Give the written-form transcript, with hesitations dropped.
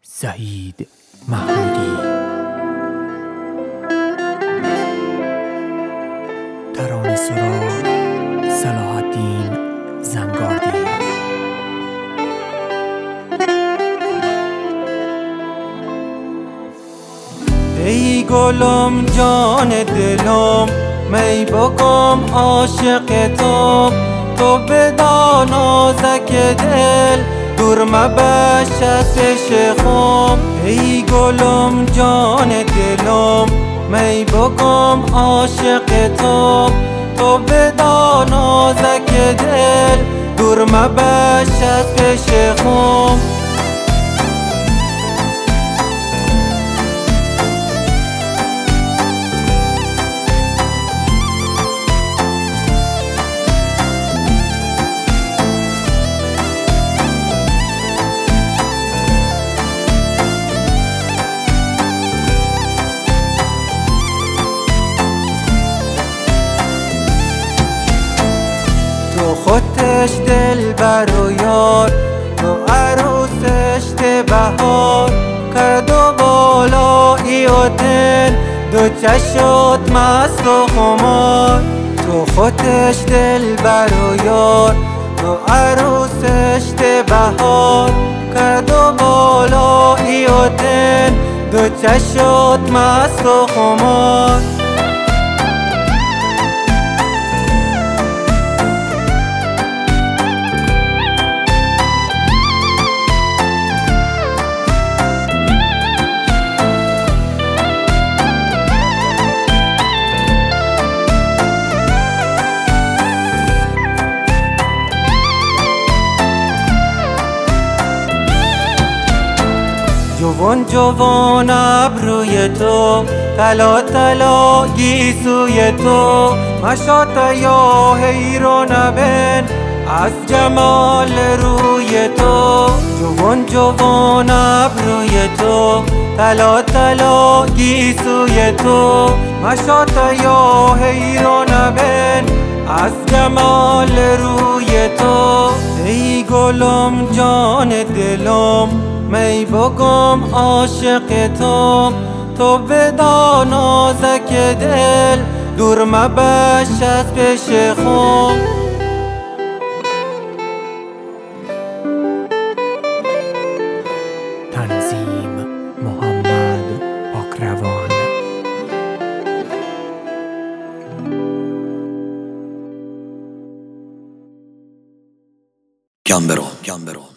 سعید محمودی. ترانه سرا صلاح الدین زنگاردی. ای گلم جان دلم می بگم عاشق تو بدان نازک دل دور مباش از عشقم. ای گلم جان دلم می بگم عاشق تو بدان نازک دل دور مباش از عشقم. تو خودش دلبر و یار، تو عروسش بهار، کرد و بالایی و دل دو چشات مست و خمار. تو خودش دلبر و یار، تو عروسش بهار، کرد و بالایی و دل دو چشات مست و خمار. جوان جوان ابروی تو، طلا طلا گیسوی تو، مشاطه یا حیران بین از جمال روی تو. جوان جوان ابروی تو، طلا طلا گیسوی تو، مشاطه یا حیران بین از جمال روی تو. ای گلم جان دلم می بگم عاشق تو بدان نازک دل دور مباش از عشقم. تنظیم محمد پاکروان. Gambero.